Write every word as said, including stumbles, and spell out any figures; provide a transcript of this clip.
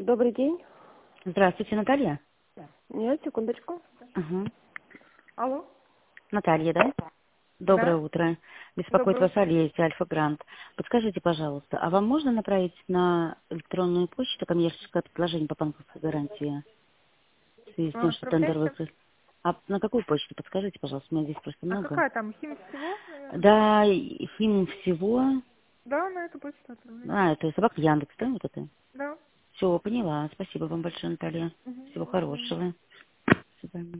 Добрый день. Здравствуйте, Наталья. Нет, секундочку. Ага. Алло. Наталья, да? Доброе Да. утро. Беспокоит Доброе вас утро. Олеся, Альфа Грант. Подскажите, пожалуйста, а вам можно направить на электронную почту коммерческое предложение по банковской гарантии в связи с А, тем, что тендер отправляйте. выиграли? А на какую почту? Подскажите, пожалуйста, у меня здесь просто А много. какая там? Хим всего, наверное? Да, и фильм всего. Да, на эту почту отправляйте. А, это собака Яндекс, да, вот это? Да. Все, поняла. Спасибо вам большое, Наталья. Угу. Всего До свидания. хорошего. До свидания.